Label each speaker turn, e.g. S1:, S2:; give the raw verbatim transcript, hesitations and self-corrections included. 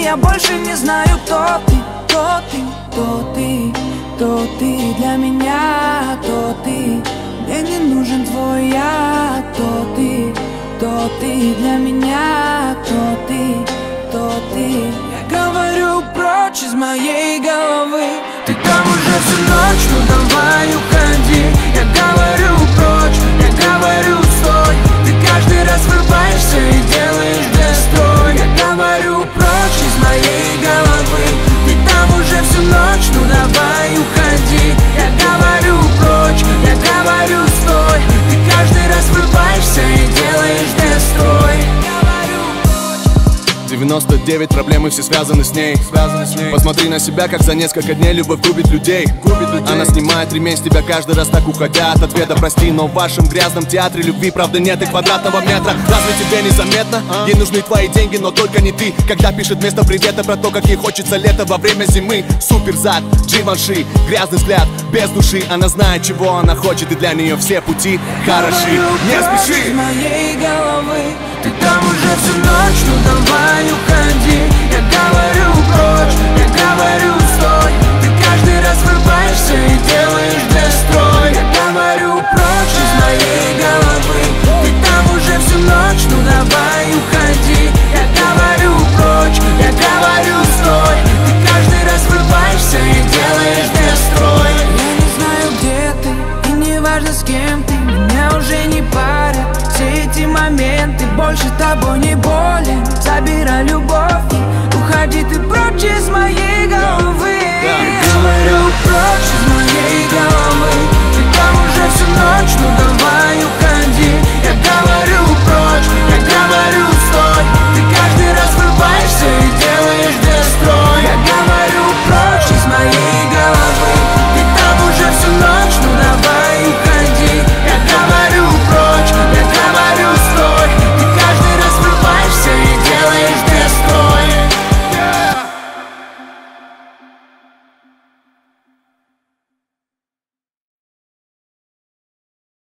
S1: я больше не знаю, кто ты, кто ты, кто ты, кто ты для меня, кто ты. Мне не нужен твой я, кто ты, кто ты для меня, кто ты, кто ты. Я говорю прочь из моей головы. Ты там уже всю ночь, ну давай уходи. Я говорю прочь, я говорю стой. Ты каждый раз врубаешься и делаешь дестрой. Я говорю прочь из моей головы. Ты там уже всю ночь, ну давай уходи. Я говорю прочь, я говорю стой. Ты каждый раз врубаешься и делаешь дестрой.
S2: девяносто девять проблемы, все связаны с ней. связаны с ней Посмотри на себя, как за несколько дней любовь губит людей. губит людей Она снимает ремень с тебя каждый раз, так уходя от ответа. Прости, но в вашем грязном театре любви правда нет и квадратного метра. Разве тебе незаметно? А? Ей нужны твои деньги, но только не ты. Когда пишет вместо привета про то, как ей хочется лето во время зимы. Супер зад, Givenchy, грязный взгляд, без души. Она знает, чего она хочет, и для нее все пути хороши. Не спеши!
S1: Из моей головы. Ты там уже всю ночь, ну давай уходи. Я говорю прочь, я говорю стой. Ты каждый раз врубаешься и делаешь дестрой. Я говорю прочь из моей головы. Ты там уже всю ночь, ну давай уходи. Я говорю прочь, я говорю стой. Ты каждый раз врубаешься и делаешь дестрой. Я не знаю, где ты, и не важно, с кем ты. Меня уже не парят все эти моменты, больше тобой не